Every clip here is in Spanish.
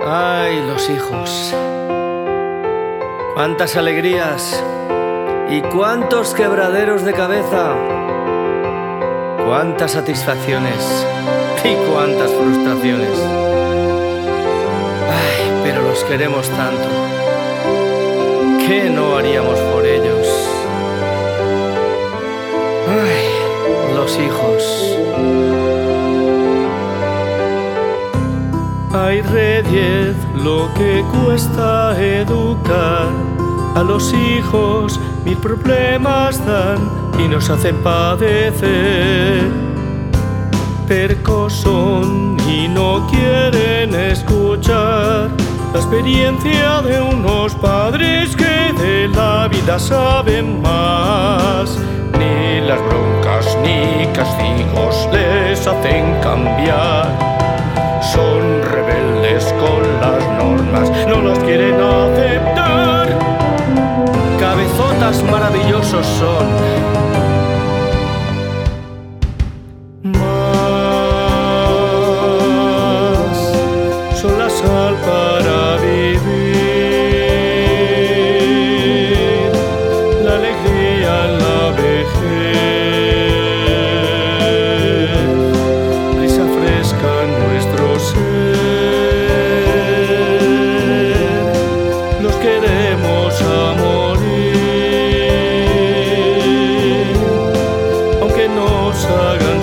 Ay, los hijos. Cuántas alegrías y cuántos quebraderos de cabeza. Cuántas satisfacciones y cuántas frustraciones. Ay, pero los queremos tanto. ¿Qué no haríamos por ellos? Ay, los hijos. Ay, Re10 lo que cuesta educar a los hijos, mil problemas dan y nos hacen padecer. Tercos son y no quieren escuchar la experiencia de unos padres que de la vida saben más. Ni las broncas ni castigos les hacen cambiar. Son rebeldes con las normas, no las quieren aceptar. Cabezotas maravillosos son. Más son la sal para vivir, la alegría en la vejez, brisa fresca en nuestro ser. Los queremos a morir, aunque nos hagan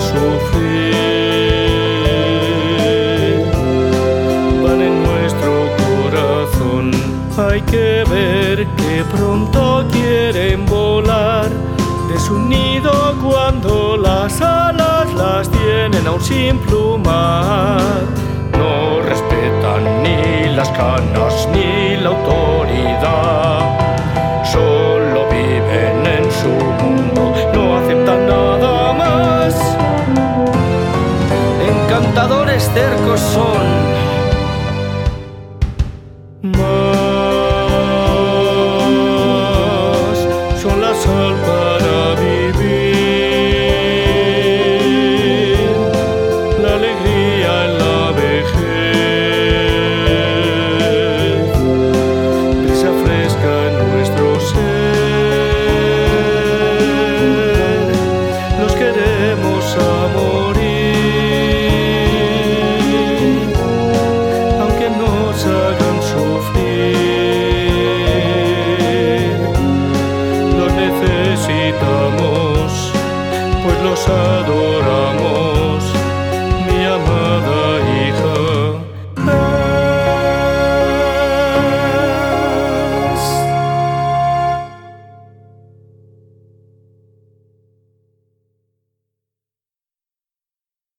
sufrir, van en nuestro corazón. Hay que ver que pronto quieren volar de su nido cuando las alas las tienen aún sin plumar. No respetan ni las canas ni la autoridad, solo viven en su mundo, no aceptan nada más. Encantadores tercos son.